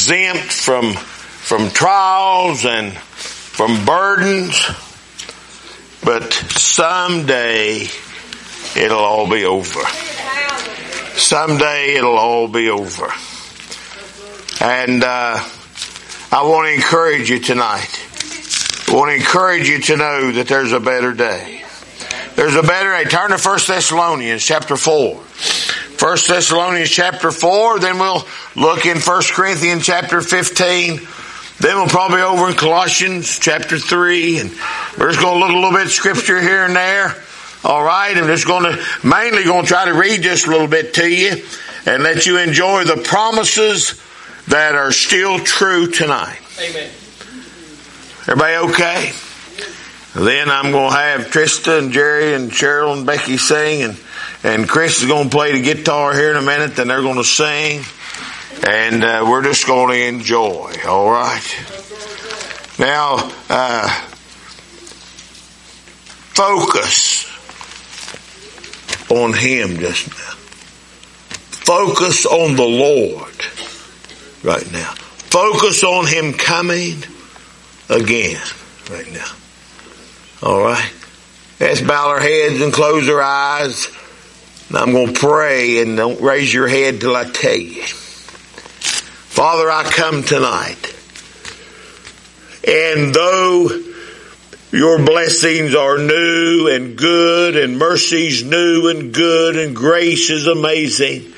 exempt from trials and from burdens. But someday it'll all be over. Someday it'll all be over. And I want to encourage you tonight. I want to encourage you to know that there's a better day. There's a better day. Turn to 1 Thessalonians chapter 4. 1 Thessalonians chapter 4. Then we'll look in 1 Corinthians chapter 15. Then we'll probably over in Colossians chapter 3. And we're just going to look a little bit of scripture here and there. All right. I'm just mainly going to try to read just a little bit to you and let you enjoy the promises that are still true tonight. Amen. Everybody okay? Then I'm going to have Trista and Jerry and Cheryl and Becky sing, and Chris is going to play the guitar here in a minute, then they're going to sing, and we're just going to enjoy, all right? Now, focus on Him just now. Focus on the Lord right now. Focus on Him coming again right now. All right. Let's bow our heads and close our eyes. And I'm going to pray, and don't raise your head till I tell you. Father, I come tonight. And though your blessings are new and good, and mercies new and good, and grace is amazing,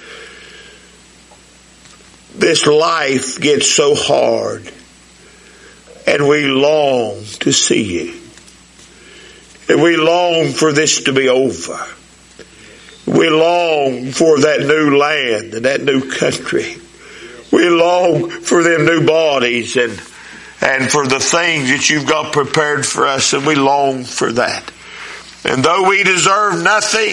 this life gets so hard. And we long to see you. And we long for this to be over. We long for that new land and that new country. We long for them new bodies and for the things that you've got prepared for us, and we long for that. And though we deserve nothing,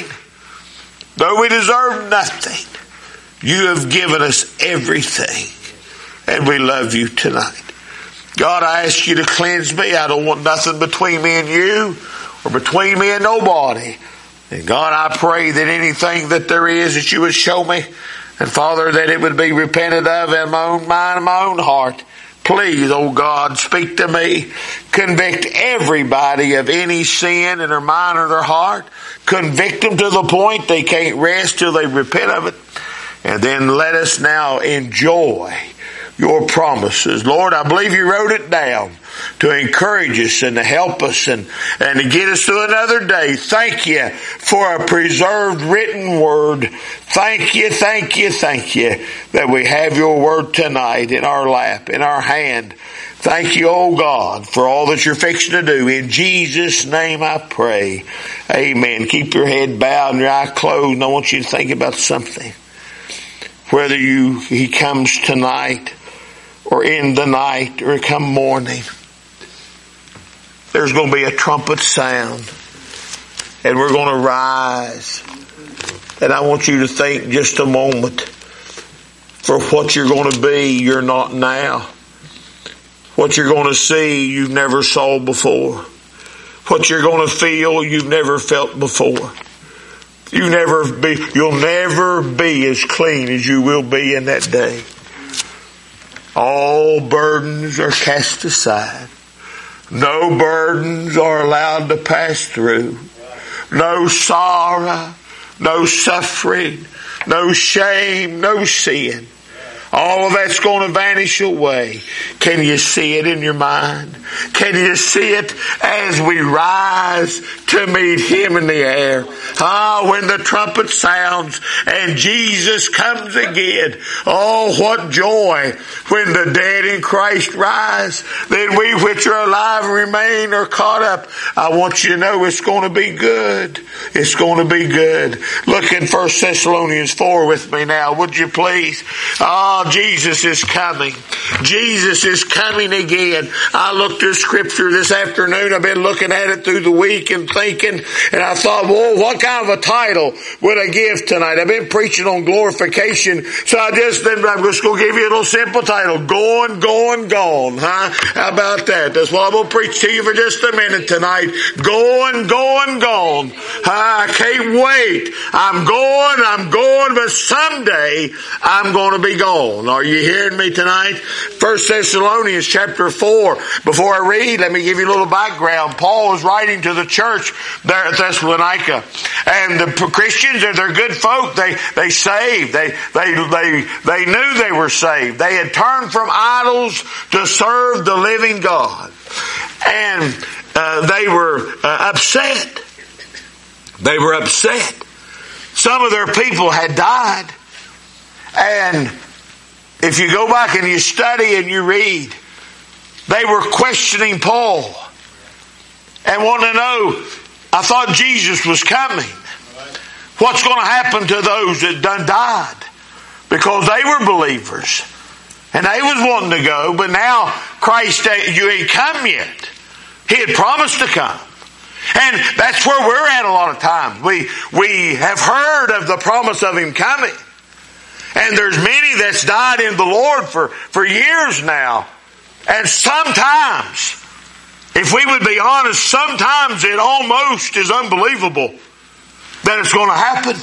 you have given us everything. And we love you tonight. God, I ask you to cleanse me. I don't want nothing between me and you, or between me and nobody. And God, I pray that anything that there is that you would show me, and Father, that it would be repented of in my own mind and my own heart. Please, oh God, speak to me. Convict everybody of any sin in their mind or their heart. Convict them to the point they can't rest till they repent of it. And then let us now enjoy your promises. Lord, I believe you wrote it down to encourage us and to help us and to get us through another day. Thank you for a preserved written word. Thank you that we have your word tonight in our lap, in our hand. Thank you, oh God, for all that you're fixing to do. In Jesus' name I pray. Amen. Keep your head bowed and your eye closed, and I want you to think about something. Whether he comes tonight or in the night or come morning, there's going to be a trumpet sound, and we're going to rise. And I want you to think just a moment for what you're going to be, you're not now. What you're going to see, you've never saw before. What you're going to feel, you've never felt before. You'll never be as clean as you will be in that day. All burdens are cast aside. No burdens are allowed to pass through. No sorrow, no suffering, no shame, no sin. All of that's going to vanish away. Can you see it in your mind? Can you see it as we rise to meet Him in the air? When the trumpet sounds and Jesus comes again. Oh, what joy when the dead in Christ rise. Then we which are alive and remain are caught up. I want you to know it's going to be good. It's going to be good. Look in 1 Thessalonians 4 with me now, would you please? Jesus is coming. Jesus is coming again. I looked at Scripture this afternoon. I've been looking at it through the week and thinking, and I thought, whoa, what kind of a title would I give tonight? I've been preaching on glorification, so I'm just going to give you a little simple title. Going, gone. How about that? That's what I'm going to preach to you for just a minute tonight. Going, gone. I can't wait. I'm going, but someday I'm going to be gone. on. Are you hearing me tonight? 1 Thessalonians chapter 4. Before I read, let me give you a little background. Paul was writing to the church there at Thessalonica. And the Christians, they're good folk. They saved. They knew they were saved. They had turned from idols to serve the living God. And they were upset. They were upset. Some of their people had died. And if you go back and you study and you read, they were questioning Paul and wanting to know, I thought Jesus was coming. What's going to happen to those that done died? Because they were believers. And they was wanting to go, but now Christ, you ain't come yet. He had promised to come. And that's where we're at a lot of times. We have heard of the promise of Him coming. And there's many that's died in the Lord for years now. And sometimes, if we would be honest, sometimes it almost is unbelievable that it's going to happen.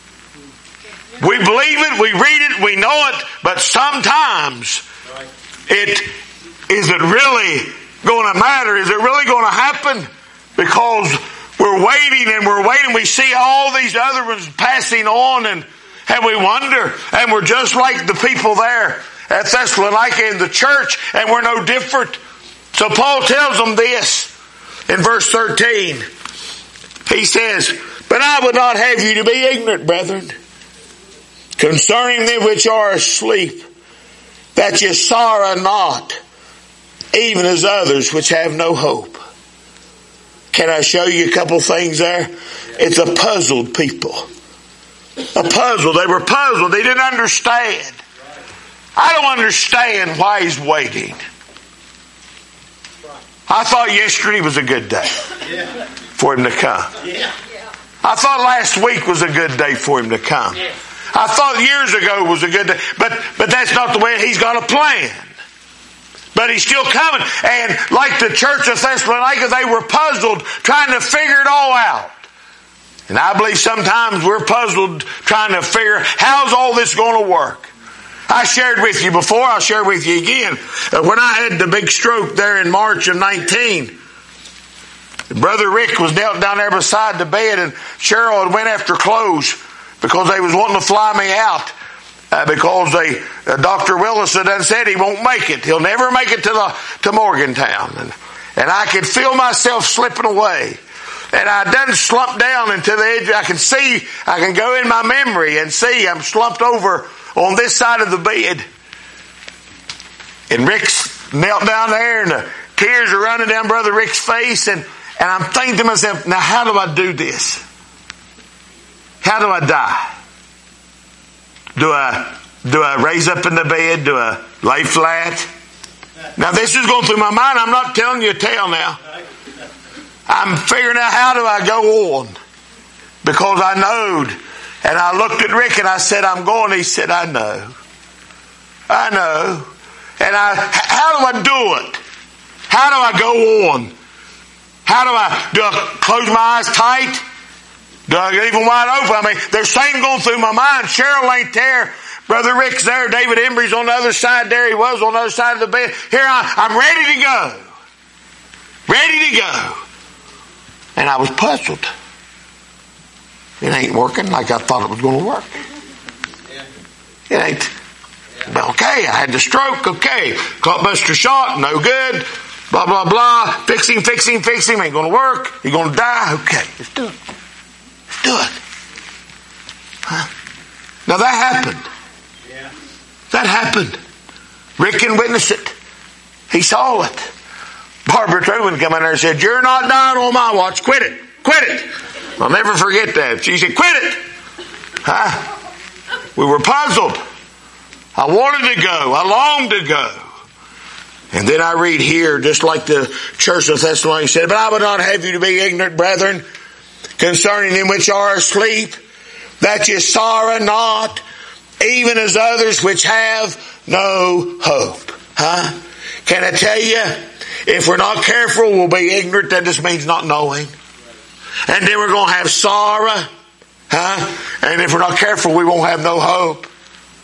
We believe it, we read it, we know it, but sometimes is it really going to matter? Is it really going to happen? Because we're waiting and we're waiting. We see all these other ones passing on and we wonder. And we're just like the people there at Thessalonica in the church, and we're no different. So Paul tells them this in verse 13. He says, "But I would not have you to be ignorant, brethren, concerning them which are asleep, that ye sorrow not, even as others which have no hope." Can I show you a couple things there? It's a puzzled people. A puzzle. They were puzzled. They didn't understand. I don't understand why He's waiting. I thought yesterday was a good day for Him to come. I thought last week was a good day for Him to come. I thought years ago was a good day. But that's not the way. He's got a plan. But He's still coming. And like the church of Thessalonica, they were puzzled, trying to figure it all out. And I believe sometimes we're puzzled trying to figure, how's all this going to work? I shared with you before, I'll share with you again. When I had the big stroke there in March of 19, Brother Rick was knelt down there beside the bed, and Cheryl had went after clothes because they was wanting to fly me out. Because Dr. Willis had done said he won't make it. He'll never make it to Morgantown. And I could feel myself slipping away. And I done slumped down into the edge. I can go in my memory and see I'm slumped over on this side of the bed. And Rick's knelt down there, and the tears are running down Brother Rick's face. And I'm thinking to myself, now how do I do this? How do I die? Do I raise up in the bed? Do I lay flat? Now this is going through my mind. I'm not telling you a tale now. I'm figuring out how do I go on. Because I knowed. And I looked at Rick and I said, I'm going. He said, I know. I know. And how do I do it? How do I go on? Do I close my eyes tight? Do I leave them wide open? I mean, there's things going through my mind. Cheryl ain't there. Brother Rick's there. David Embry's on the other side. There he was on the other side of the bed. Here I'm ready to go. Ready to go. And I was puzzled. It ain't working like I thought it was going to work. It ain't. Okay, I had the stroke. Okay. Clotbuster shot. No good. Blah, blah, blah. Fixing. Ain't going to work. You're going to die. Okay, let's do it. Do it. Huh? Now that happened. Yeah. That happened. Rick can witness it. He saw it. Barbara Truman came in there and said, "You're not dying on my watch. Quit it. Quit it." I'll never forget that. She said, "Quit it." Huh? We were puzzled. I wanted to go. I longed to go. And then I read here, just like the church of Thessalonica said, "But I would not have you to be ignorant, brethren, concerning them which are asleep, that ye sorrow not, even as others which have no hope." Huh? Can I tell you, if we're not careful, we'll be ignorant. That just means not knowing. And then we're going to have sorrow. Huh? And if we're not careful, we won't have no hope.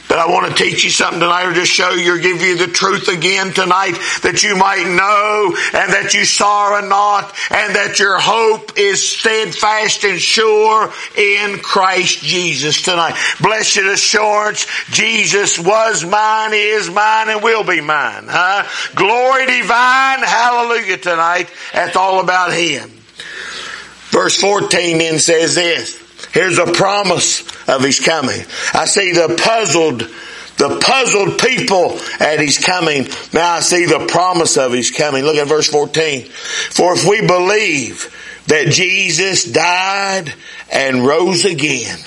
But I want to teach you something tonight, or just show you or give you the truth again tonight, that you might know, and that you sorrow not, and that your hope is steadfast and sure in Christ Jesus tonight. Blessed assurance, Jesus was mine, is mine, and will be mine. Glory divine, hallelujah tonight. That's all about Him. Verse 14 then says this. Here's a promise of His coming. I see the puzzled people at His coming. Now I see the promise of His coming. Look at verse 14. For if we believe that Jesus died and rose again,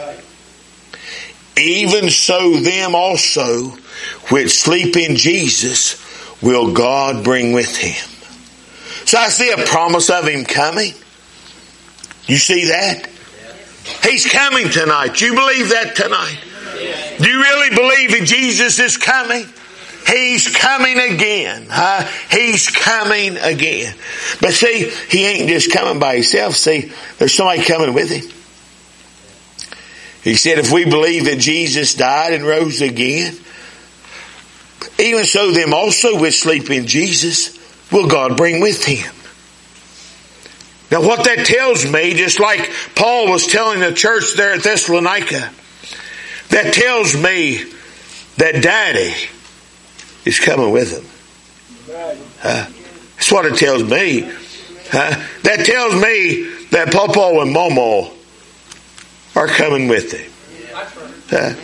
even so them also which sleep in Jesus will God bring with Him. So I see a promise of Him coming. You see that? He's coming tonight. You believe that tonight? Do you really believe that Jesus is coming? He's coming again. He's coming again. But see, He ain't just coming by Himself. See, there's somebody coming with Him. He said, if we believe that Jesus died and rose again, even so them also which sleep in Jesus will God bring with Him. Now what that tells me, just like Paul was telling the church there at Thessalonica, that tells me that Daddy is coming with them. That's what it tells me. That tells me that Papa and Mama are coming with Him.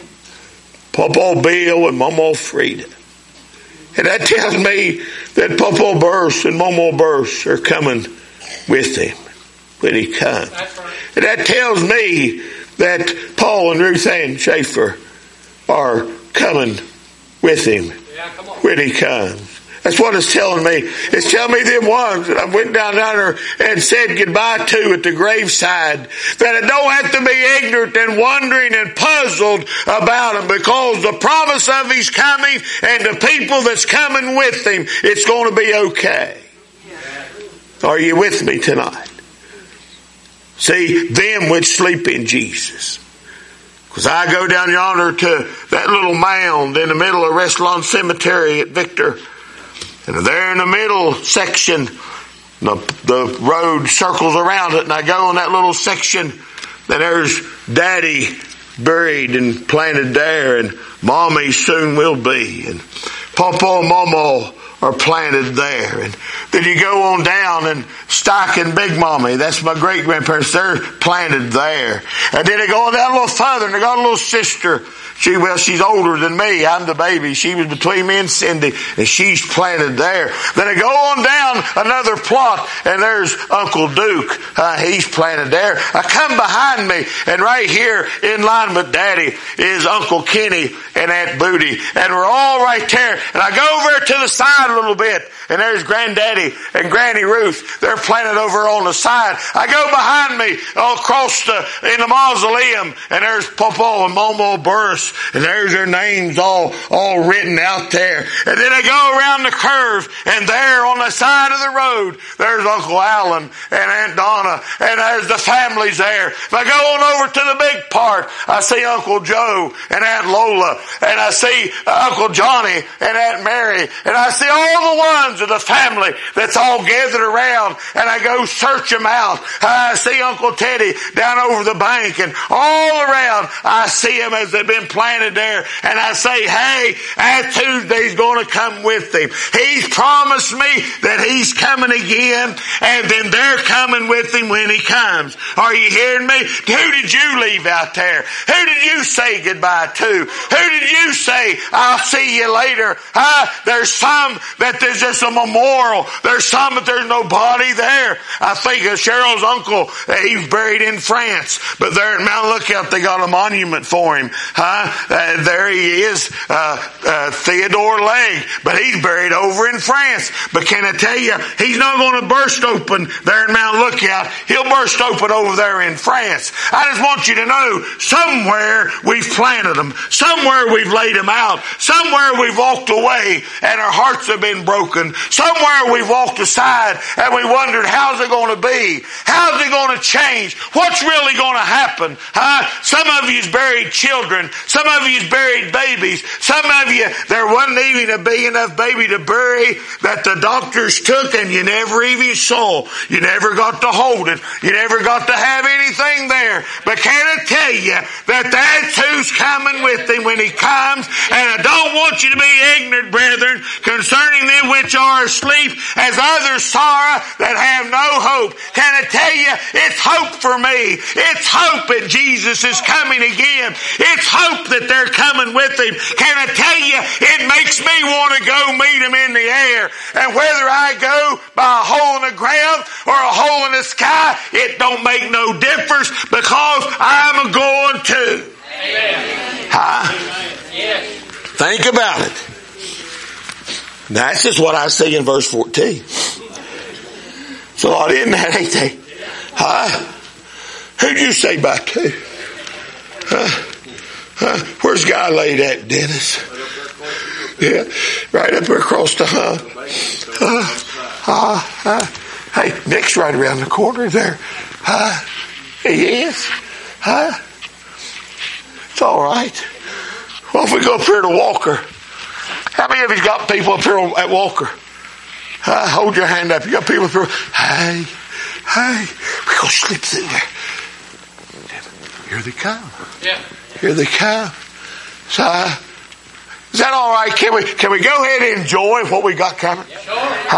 Papa Bill and Mama Frida. And that tells me that Papa Burse and Mama Burse are coming with Him when He comes. And that tells me that Paul and Ruth Ann Schaefer are coming with Him when He comes. That's what it's telling me. It's telling me them ones that I went down there and said goodbye to at the graveside, that I don't have to be ignorant and wondering and puzzled about them, because the promise of His coming and the people that's coming with Him, it's going to be okay. Are you with me tonight? See, them which sleep in Jesus. Because I go down yonder to that little mound in the middle of Restlawn Cemetery at Victor. And there in the middle section, the road circles around it, and I go on that little section, and there's Daddy buried and planted there, and Mommy soon will be, and Papa and Mama are planted there. And then you go on down, and Stock and Big Mommy, that's my great grandparents, they're planted there. And then they go on down a little further, and they got a little sister. She's older than me. I'm the baby. She was between me and Cindy, and she's planted there. Then I go on down another plot, and there's Uncle Duke. He's planted there. I come behind me, and right here in line with Daddy is Uncle Kenny and Aunt Booty, and we're all right there. And I go over to the side a little bit, and there's Granddaddy and Granny Ruth. They're planted over on the side. I go behind me across in the mausoleum, and there's Papa and Mama Burris. And there's their names all written out there. And then I go around the curve, and there on the side of the road, there's Uncle Alan and Aunt Donna, and there's the families there. If I go on over to the big part, I see Uncle Joe and Aunt Lola, and I see Uncle Johnny and Aunt Mary, and I see all the ones of the family that's all gathered around, and I go search them out. I see Uncle Teddy down over the bank, and all around I see them as they've been planted there, and I say, hey, Aunt Tuesday's going to come with Him. He's promised me that He's coming again, and then they're coming with Him when He comes. Are you hearing me? Who did you leave out there? Who did you say goodbye to? Who did you say, I'll see you later? There's some that there's just a memorial. There's some that there's nobody there. I think of Cheryl's uncle, he's buried in France, but there at Mount Lookout they got a monument for him. There he is, Theodore Legge, but he's buried over in France. But can I tell you, he's not going to burst open there in Mount Lookout. He'll burst open over there in France. I just want you to know, somewhere we've planted them. Somewhere we've laid them out. Somewhere we've walked away and our hearts have been broken. Somewhere we've walked aside and we wondered, how's it going to be? How's it going to change? What's really going to happen? Some of you's buried children. Some of you buried babies. Some of you, there wasn't even a big enough baby to bury that the doctors took and you never even saw. You never got to hold it. You never got to have anything there. But can I tell you that that's who's coming with him when he comes? And I don't want you to be ignorant, brethren, concerning them which are asleep, as others sorrow that have no hope. Can I tell you, it's hope for me. It's hope that Jesus is coming again. It's hope that they're coming with him. Can I tell you, it makes me want to go meet him in the air. And whether I go by a hole in the ground or a hole in the sky, it don't make no difference, because I'm going to. Think about it. That's just what I see in verse 14. So a lot in that, ain't they? Who'd you say by two? Where's God laid at, Dennis? Yeah, right up there across the hey, Nick's right around the corner there. He is. It's all right. Well, if we go up here to Walker, how many of you got people up here at Walker? Hold your hand up. You got people up here. Hey, we go slip through there. Here they come. Yeah. Here they come. So, is that all right? Can we go ahead and enjoy what we got coming? Yeah.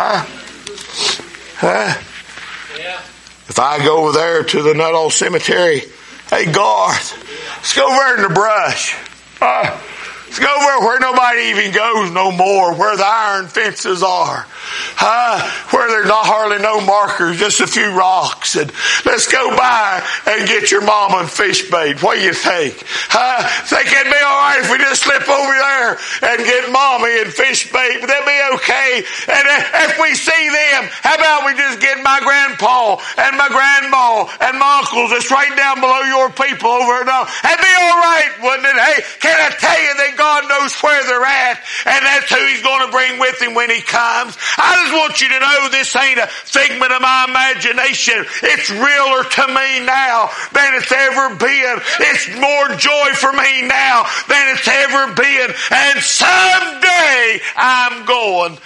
Sure. If I go over there to the Nuttall Cemetery, hey Garth, let's go over in the brush. Let's go over where nobody even goes no more, where the iron fences are. Where there's not hardly no markers, just a few rocks. And let's go by and get your mama and fish bait. What do you think? Think it'd be all right if we just slip over there and get mommy and fish bait? Would that be okay? And if we see them, how about we just get my grandpa and my grandma and my uncles that's right down below your people over there? That'd be all right, wouldn't it? Hey, can I tell you that God knows where they're at, and that's who he's going to bring with him when he comes? I just want you to know this ain't a figment of my imagination. It's realer to me now than it's ever been. It's more joy for me now than it's ever been. And someday I'm going.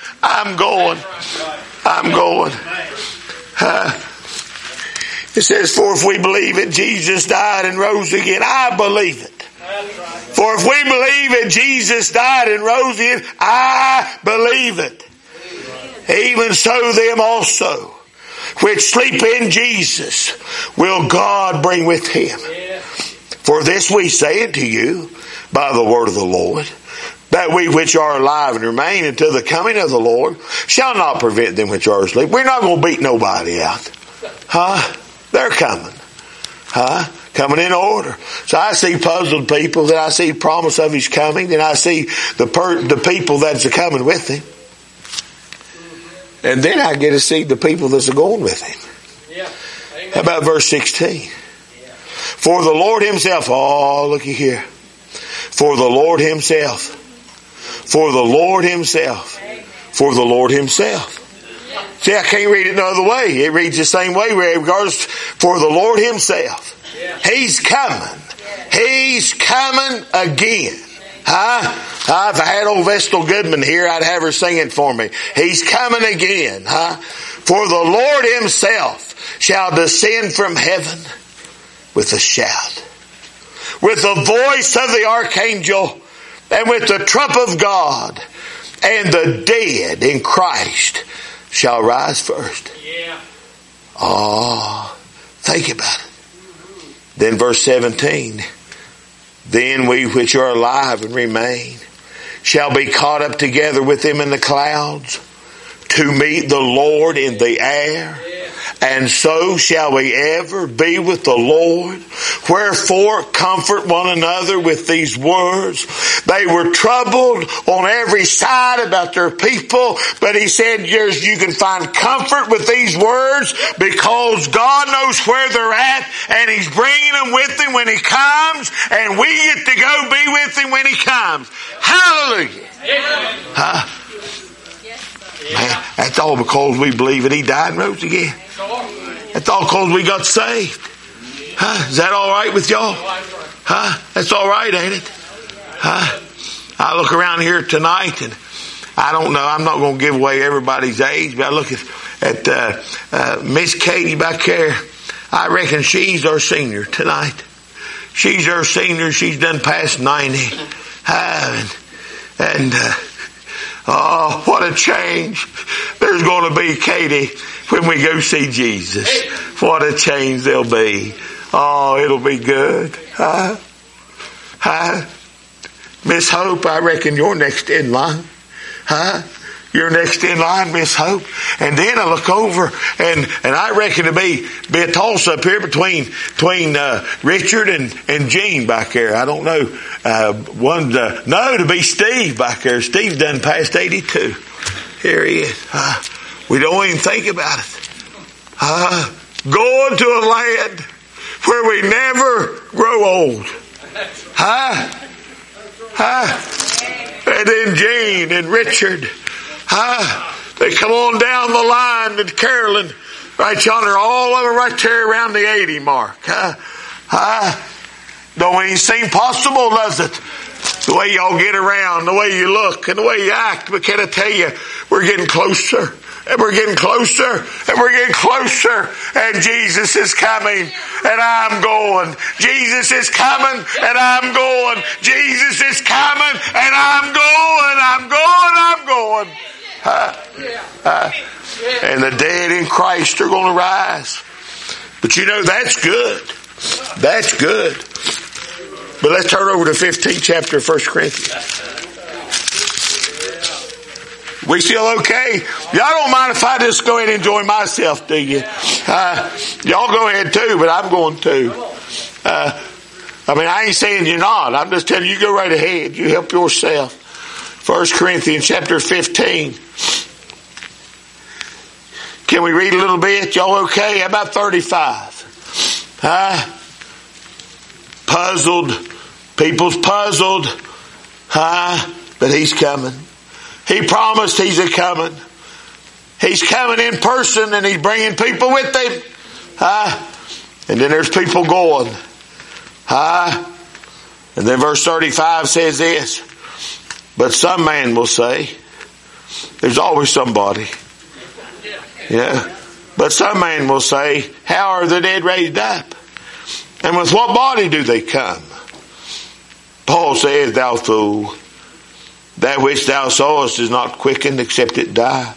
It says, for if we believe that Jesus died and rose again, I believe it. For if we believe that Jesus died and rose again, I believe it. Even so them also which sleep in Jesus will God bring with him. For this we say unto you by the word of the Lord, that we which are alive and remain until the coming of the Lord shall not prevent them which are asleep. We're not going to beat nobody out. They're coming. Coming in order. So I see puzzled people, then I see promise of his coming, then I see the people that's coming with him. And then I get to see the people that's going with him. Yeah. How about verse 16? Yeah. For the Lord himself, looky here. For the Lord himself. For the Lord himself. For the Lord himself. See, I can't read it no other way. It reads the same way regardless. For the Lord himself. He's coming. He's coming again. If I had old Vestal Goodman here, I'd have her singing for me. He's coming again. For the Lord himself shall descend from heaven with a shout, with the voice of the archangel, and with the trump of God, and the dead in Christ shall rise first. Yeah. Think about it. Then verse 17. Then we which are alive and remain shall be caught up together with them in the clouds to meet the Lord in the air. And so shall we ever be with the Lord. Wherefore comfort one another with these words. They were troubled on every side about their people, but he said you can find comfort with these words because God knows where they're at and he's bringing them with him when he comes, and we get to go be with him when he comes. Hallelujah. Man, that's all because we believe that he died and rose again. That's all because we got saved. Is that all right with y'all? That's all right, ain't it? I look around here tonight and I don't know, I'm not going to give away everybody's age, but I look at Miss Katie back there. I reckon she's our senior tonight. She's our senior. She's done past 90. Oh, what a change there's going to be, Katie, when we go see Jesus. What a change there'll be. Oh, it'll be good. Miss Hope, I reckon you're next in line. You're next in line, Miss Hope. And then I look over and I reckon to be a toss up here between Richard and Gene back there. I don't know. To be Steve back there. Steve's done past 82. Here he is. We don't even think about it. Going to a land where we never grow old. And then Gene and Richard. They come on down the line to Carolyn, right yonder, all of them right there around the 80 mark. Don't even seem possible, does it? The way y'all get around, the way you look, and the way you act. But can I tell you, we're getting closer. And we're getting closer. And we're getting closer. And Jesus is coming. And I'm going. Jesus is coming. And I'm going. Jesus is coming. And I'm going. I'm going. And the dead in Christ are going to rise. But you know, that's good. That's good. But let's turn over to 15th chapter of 1 Corinthians. We still okay? Y'all don't mind if I just go ahead and enjoy myself, do you? Y'all go ahead too, but I'm going to. I ain't saying you're not. I'm just telling you, go right ahead. You help yourself. 1 Corinthians chapter 15. Can we read a little bit? Y'all okay? How about 35? Puzzled. People's puzzled. But he's coming. He promised he's a coming. He's coming in person and he's bringing people with him. And then there's people going. And then verse 35 says this. But some man will say, there's always somebody. Yeah. But some man will say, how are the dead raised up? And with what body do they come? Paul says, thou fool, that which thou sawest is not quickened except it die.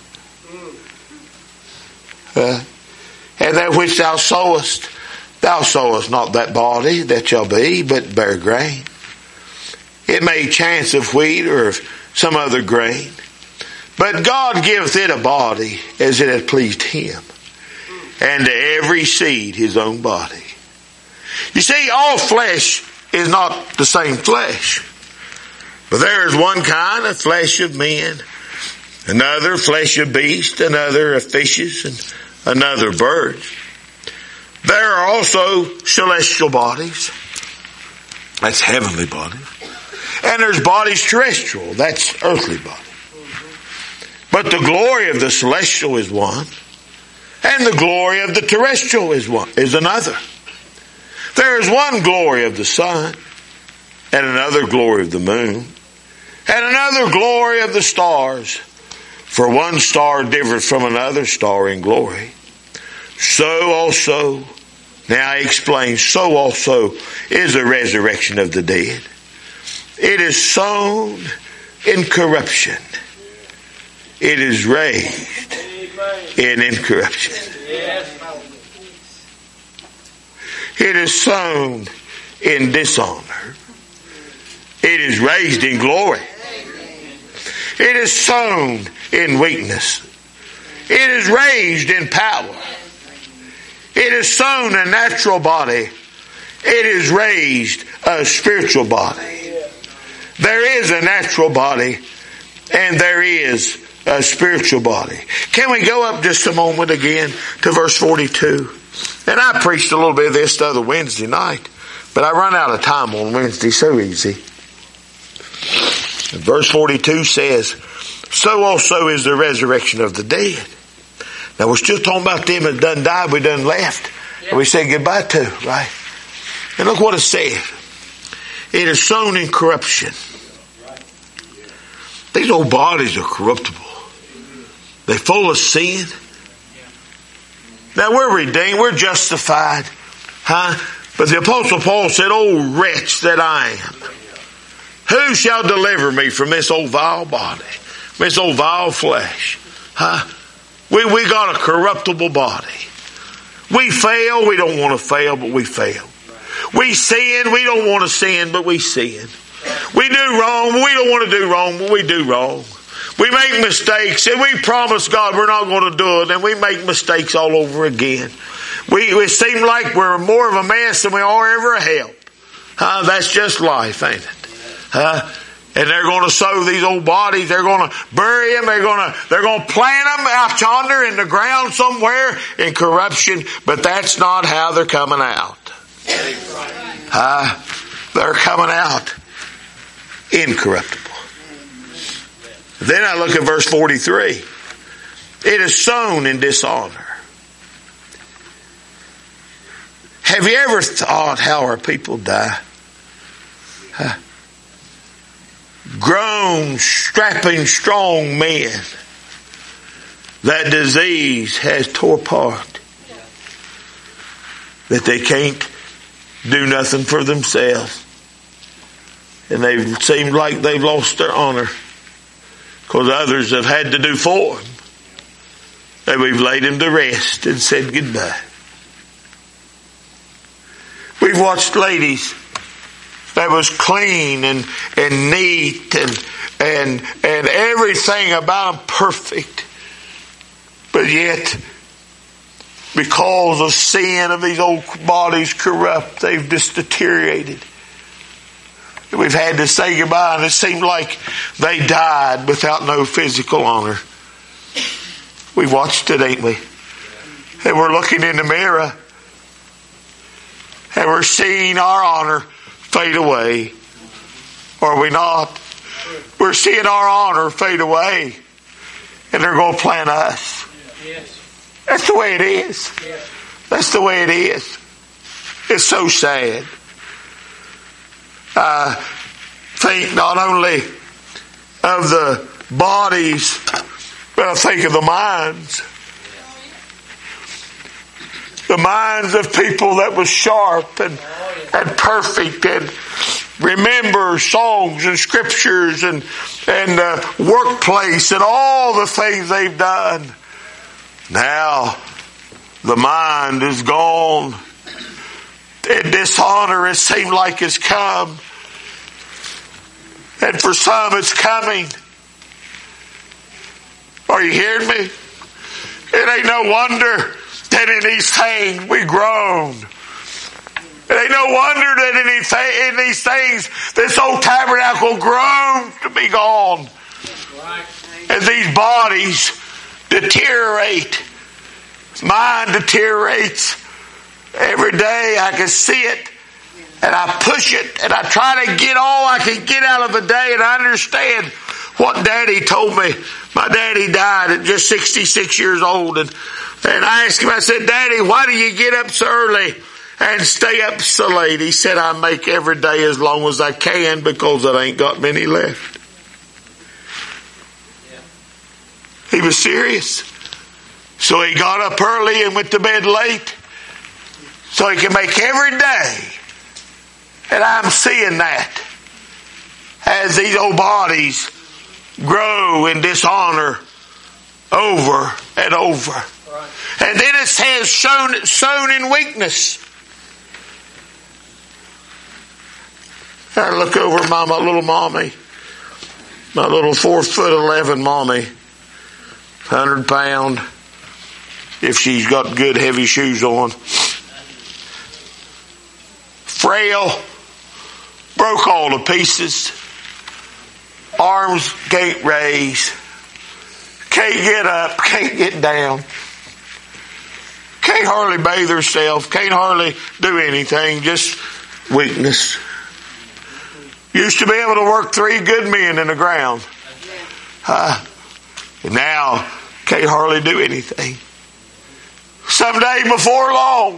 And that which thou sawest not that body that shall be, but bare grain. It may chance of wheat or of some other grain. But God giveth it a body as it hath pleased him. And to every seed his own body. You see, all flesh is not the same flesh. But there is one kind of flesh of men, another flesh of beasts, another of fishes, and another of birds. There are also celestial bodies. That's heavenly bodies. And there's bodies terrestrial. That's earthly bodies. But the glory of the celestial is one. And the glory of the terrestrial is another. There is one glory of the sun, and another glory of the moon, and another glory of the stars. For one star differeth from another star in glory. So also, now I explain, so also is the resurrection of the dead. It is sown in corruption. It is raised in incorruption. It is sown in dishonor. It is raised in glory. It is sown in weakness. It is raised in power. It is sown a natural body. It is raised a spiritual body. There is a natural body and there is a spiritual body. Can we go up just a moment again to verse 42? And I preached a little bit of this the other Wednesday night, but I run out of time on Wednesday so easy. And verse 42 says, so also is the resurrection of the dead. Now we're still talking about them that done died, we done left, and we said goodbye to, right? And look what it said. It is sown in corruption. These old bodies are corruptible. They're full of sin. Now we're redeemed. We're justified. But the Apostle Paul said, "Oh, wretch that I am. Who shall deliver me from this old vile body? This old vile flesh?" We got a corruptible body. We fail. We don't want to fail, but we fail. We sin. We don't want to sin, but we sin. We do wrong. We don't want to do wrong, but we do wrong. We make mistakes, and we promise God we're not going to do it, and we make mistakes all over again. We seem like we're more of a mess than we are ever a help. That's just life, ain't it? And they're going to sow these old bodies. They're going to bury them. They're going to plant them out yonder in the ground somewhere in corruption. But that's not how they're coming out. They're coming out incorruptible. Then I look at verse 43. It is sown in dishonor. Have you ever thought how our people die? Grown, strapping, strong men. That disease has tore apart. That they can't do nothing for themselves. And they seem like they've lost their honor. Because others have had to do for them. And we've laid them to rest and said goodbye. We've watched ladies that was clean and neat and everything about them perfect. But yet, because of sin of these old bodies corrupt, they've just deteriorated. We've had to say goodbye, and it seemed like they died without no physical honor. We've watched it, ain't we? And we're looking in the mirror, and we're seeing our honor fade away. Are we not? We're seeing our honor fade away, and they're going to plant us. That's the way it is. That's the way it is. It's so sad. I think not only of the bodies, but I think of the minds. The minds of people that was sharp and perfect and remember songs and scriptures and workplace and all the things they've done. Now the mind is gone. And dishonor, it seemed like, has come. And for some it's coming. Are you hearing me? It ain't no wonder that in these things we groan. It ain't no wonder that in these things this old tabernacle groans to be gone. As these bodies deteriorate. Mine deteriorates. Every day I can see it, and I push it, and I try to get all I can get out of a day, and I understand what Daddy told me. My daddy died at just 66 years old, and I asked him, I said, "Daddy, why do you get up so early and stay up so late?" He said, "I make every day as long as I can because I ain't got many left." He was serious. So he got up early and went to bed late. So he can make every day. And I'm seeing that. As these old bodies grow in dishonor over and over. Right. And then it says sown in weakness. I look over my little mommy. My little 4'11" mommy. 100 pound. If she's got good heavy shoes on. Frail, broke all to pieces, arms can't raise, can't get up, can't get down, can't hardly bathe herself, can't hardly do anything, just weakness. Used to be able to work 3 good men in the ground. And now can't hardly do anything. Someday before long,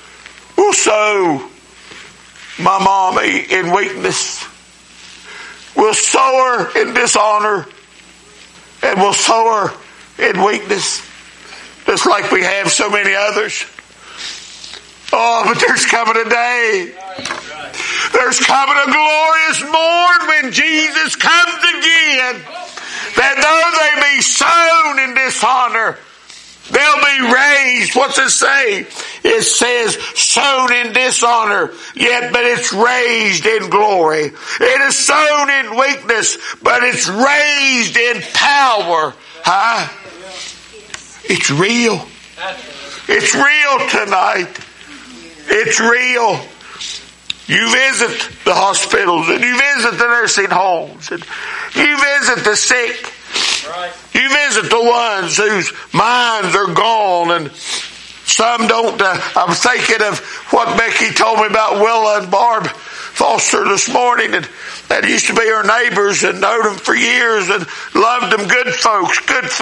we'll sow my mommy in weakness. will soar in dishonor and will soar in weakness, just like we have so many others. Oh, but there's coming a day. There's coming a glorious morn when Jesus comes again, that though they be sown in dishonor, they'll be raised. What's it say? It says sown in dishonor, yet but it's raised in glory. It is sown in weakness, but it's raised in power. Huh? It's real. It's real tonight. It's real. You visit the hospitals and you visit the nursing homes and you visit the sick. You visit the ones whose minds are gone, and some don't. I'm thinking of what Becky told me about Willa and Barb Foster this morning, and that used to be her neighbors and known them for years and loved them. Good folks.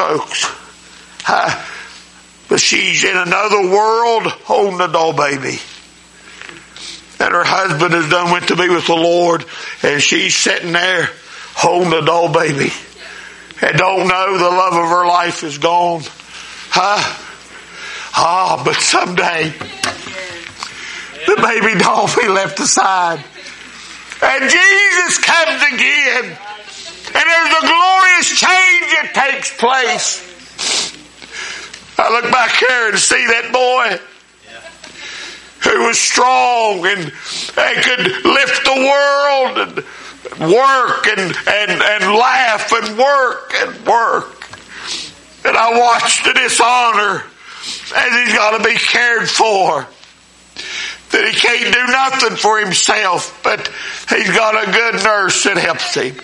But she's in another world holding a doll baby. And her husband has went to be with the Lord, and she's sitting there holding a doll baby. And don't know the love of her life is gone. But someday the baby doll will be left aside. And Jesus comes again. And there's a glorious change that takes place. I look back here and see that boy who was strong and could lift the world and work and laugh and work. And I watched the dishonor as he's got to be cared for. That he can't do nothing for himself, but he's got a good nurse that helps him.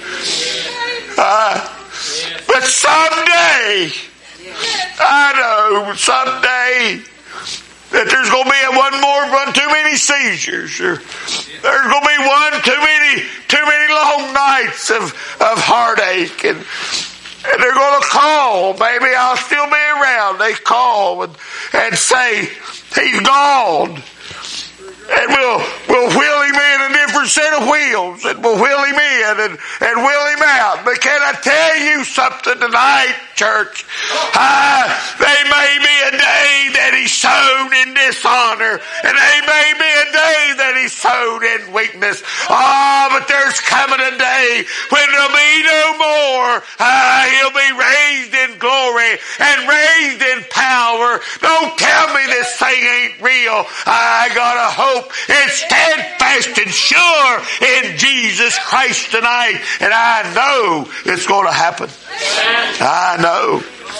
But someday, I know someday, that there's going to be one too many seizures, or there's going to be too many long nights of heartache, and they're going to call. Maybe I'll still be around. They call and say he's gone, and we'll wheel him in a different set of wheels, and we'll wheel him in and wheel him out. But can I tell you something tonight, church? There may be a day that he's sown in dishonor, and there may be a day that he's sown in weakness. But there's coming a day when there'll be no more. He'll be raised in glory and raised in power. Don't tell me this thing ain't real. I got a hope. It's steadfast and sure in Jesus Christ tonight, and I know it's going to happen. I know.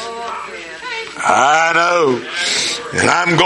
And I'm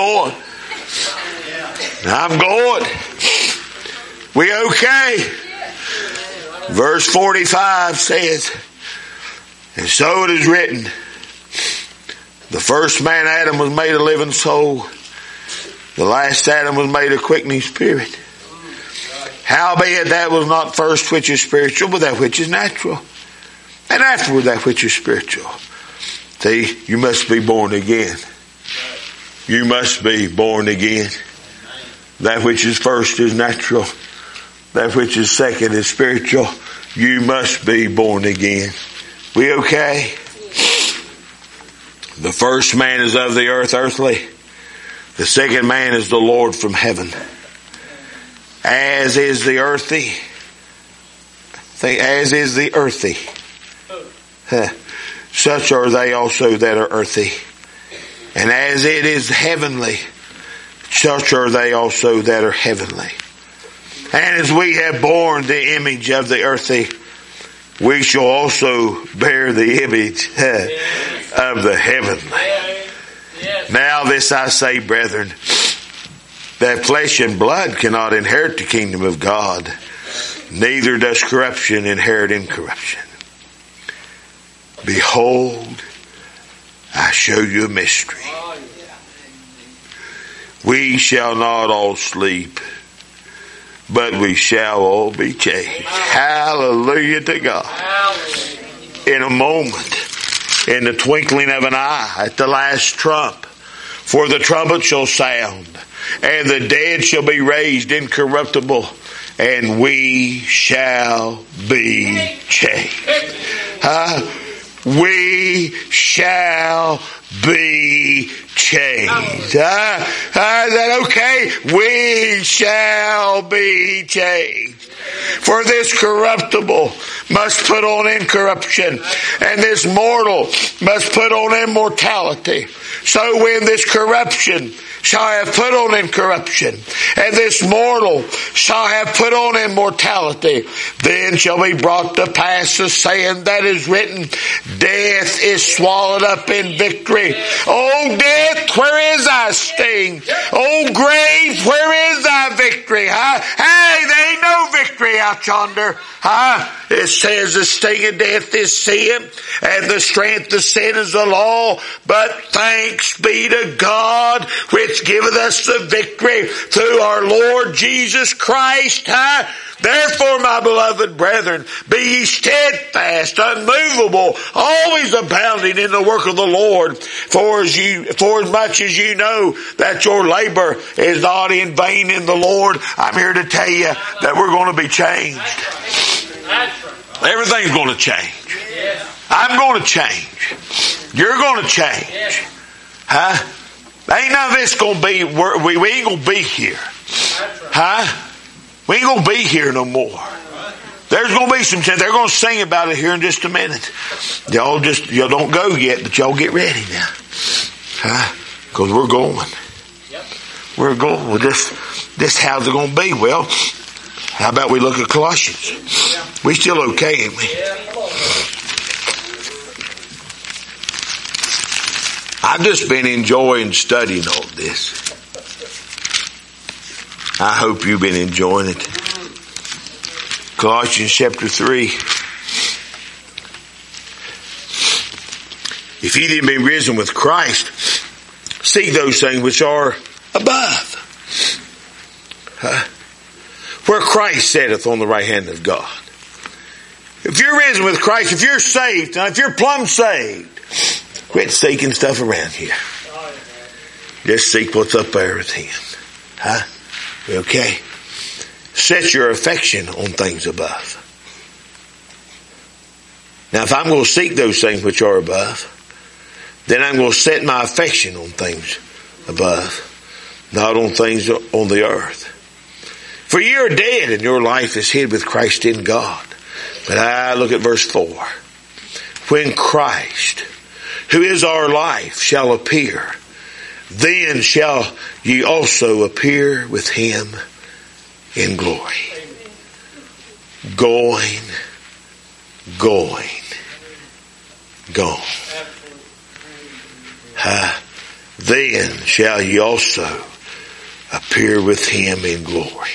going. We okay? Verse 45 says, and so it is written, the first man Adam was made a living soul. The last Adam was made a quickening spirit. Howbeit that was not first which is spiritual, but that which is natural. And afterward that which is spiritual. See, you must be born again. You must be born again. That which is first is natural. That which is second is spiritual. You must be born again. We okay? The first man is of the earth, earthly. The second man is the Lord from heaven. As is the earthy. Such are they also that are earthy. And as it is heavenly, such are they also that are heavenly. And as we have borne the image of the earthy, we shall also bear the image of the heavenly. Now this I say, brethren, that flesh and blood cannot inherit the kingdom of God, neither does corruption inherit incorruption. Behold, I show you a mystery. We shall not all sleep, but we shall all be changed. Hallelujah to God. In a moment, in the twinkling of an eye, at the last trump, for the trumpet shall sound, and the dead shall be raised incorruptible, and we shall be changed. We shall be changed. Is that okay? We shall be changed. For this corruptible must put on incorruption, and this mortal must put on immortality. So when this corruption shall have put on incorruption, and this mortal shall have put on immortality, then shall be brought to pass the saying that is written, death is swallowed up in victory. O death, where is thy sting? O grave, where is thy victory? Hey, there ain't no victory out yonder. It says the sting of death is sin, and the strength of sin is the law. But thanks be to God, which giveth us the victory through our Lord Jesus Christ. Therefore, my beloved brethren, be ye steadfast, unmovable, always abounding in the work of the Lord, for as much as you know that your labor is not in vain in the Lord. I'm here to tell you that we're going to be changed. Everything's going to change. I'm going to change. You're going to change. Ain't none of this going to be, we ain't going to be here. We ain't going to be here no more. There's going to be some change. They're going to sing about it here in just a minute. Y'all don't go yet, but y'all get ready now. Because we're going. We're going. Well, this how's it going to be? Well, how about we look at Colossians? We still okay, ain't we? I've just been enjoying studying all this. I hope you've been enjoying it. Colossians chapter 3. If ye then be risen with Christ, seek those things which are above, where Christ sitteth on the right hand of God. If you're risen with Christ, if you're saved, now if you're plumb saved, quit seeking stuff around here. Just seek what's up there with Him. Okay? Set your affection on things above. Now if I'm going to seek those things which are above, then I'm going to set my affection on things above, not on things on the earth. For ye are dead, and your life is hid with Christ in God. But I look at verse 4. When Christ, who is our life, shall appear, then shall ye also appear with Him in glory. Going. Then shall ye also appear with Him in glory.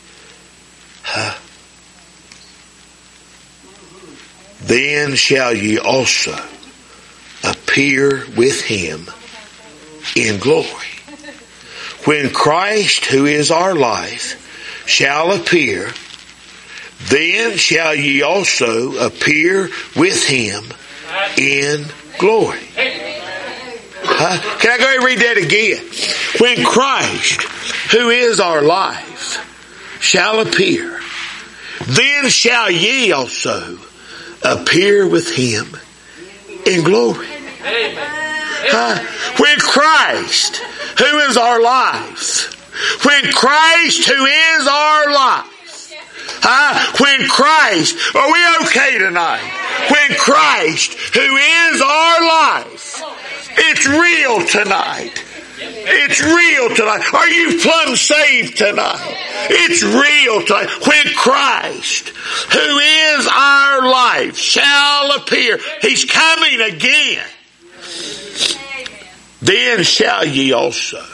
Then shall ye also appear with Him in glory. When Christ, who is our life, shall appear, then shall ye also appear with Him in glory. Can I go ahead and read that again? When Christ, who is our life, shall appear, then shall ye also appear with Him in glory. When Christ, who is our life, when Christ, who is our life, when Christ, are we okay tonight? When Christ, who is our life, it's real tonight. It's real tonight. Are you plumb saved tonight? It's real tonight. When Christ, who is our life, shall appear, He's coming again. Then shall ye also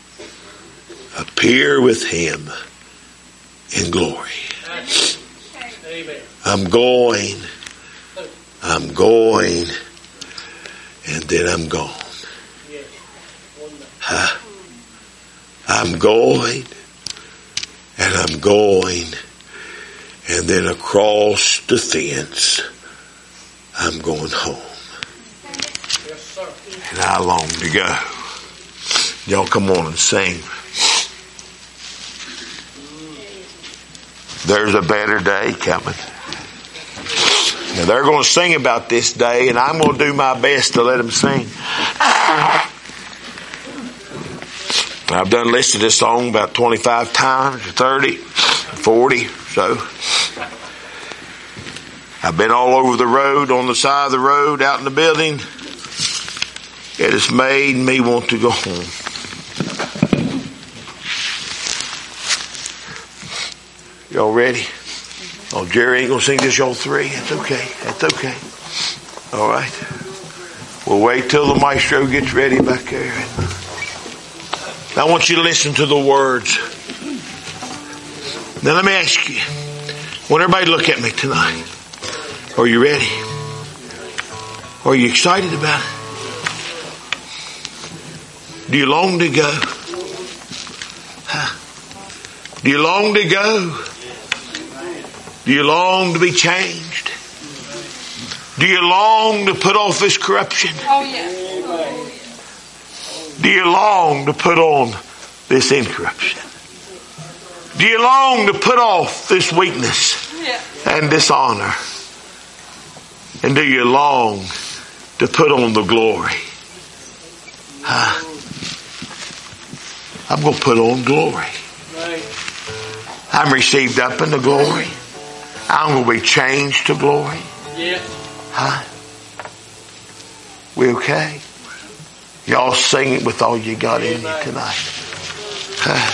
appear with Him in glory. I'm going, and then I'm gone. I'm going, and I'm going, and then across the fence, I'm going home. And I long to go. Y'all come on and sing. There's a better day coming. Now they're going to sing about this day, and I'm going to do my best to let them sing. I've done listened to this song about 25 times, or 30, 40, so. I've been all over the road, on the side of the road, out in the building. It has made me want to go home. Y'all ready? Oh, Jerry ain't going to sing this, y'all three. That's okay. That's okay. All right. We'll wait till the maestro gets ready back there. I want you to listen to the words. Now let me ask you. I want everybody to look at me tonight. Are you ready? Are you excited about it? Do you long to go? Huh? Do you long to go? Do you long to be changed? Do you long to put off this corruption? Oh, yes. Do you long to put on this incorruption? Do you long to put off this weakness and dishonor? And do you long to put on the glory? Huh? I'm going to put on glory. I'm received up in the glory. I'm going to be changed to glory. Huh? We okay? Y'all sing it with all you got in you tonight. Huh?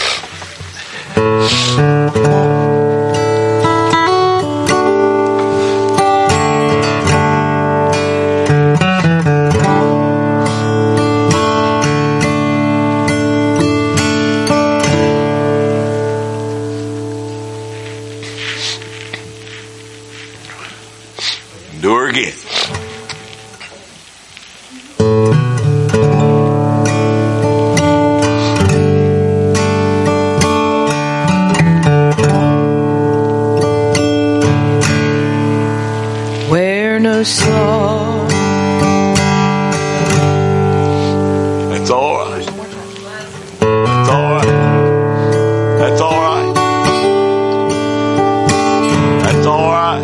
Do her again. Where no sorrow. That's all right. That's all right. That's all right. That's all right.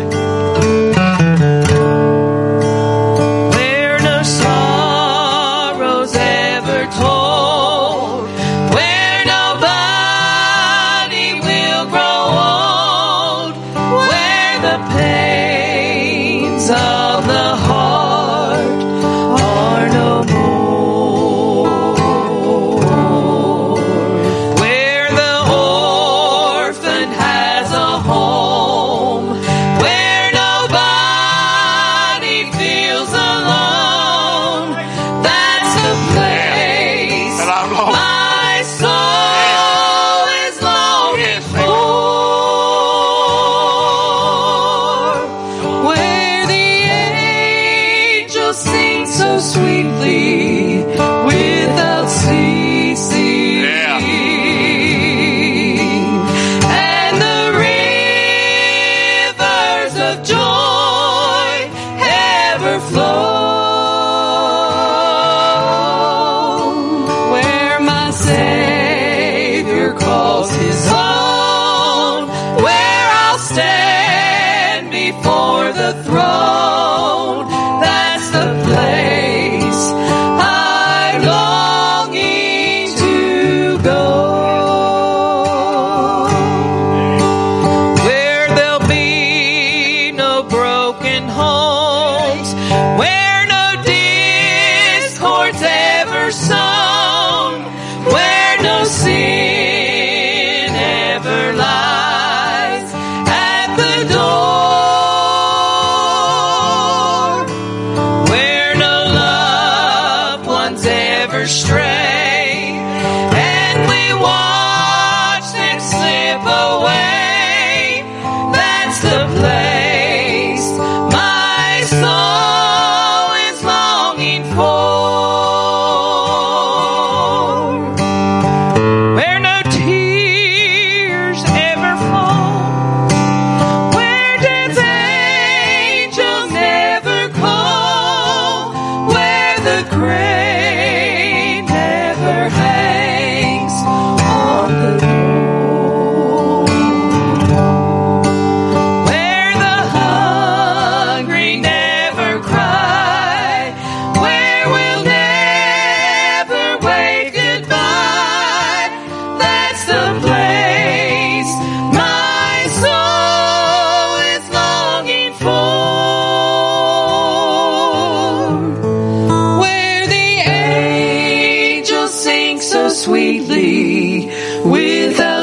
sweetly without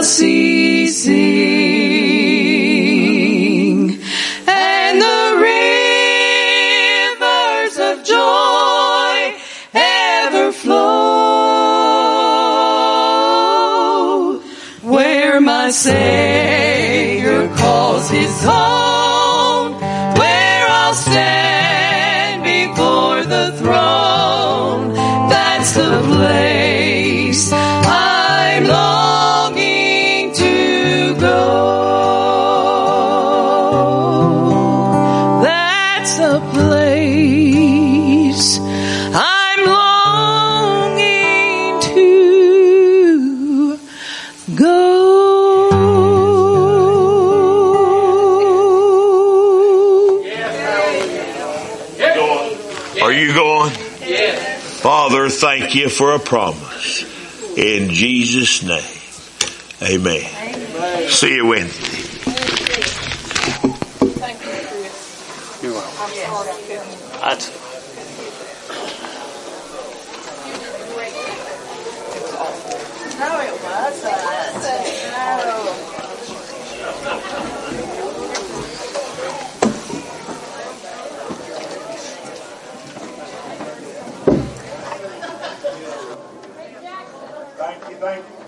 ceasing, and the rivers of joy ever flow, where my Savior calls his own, where I'll stand before the throne. That's the place I'm longing to go. That's the place I'm longing to go. Are you going? Father, thank you for a promise. In Jesus' name. Amen. See you Wednesday. You're welcome. No, it wasn't. Thank you.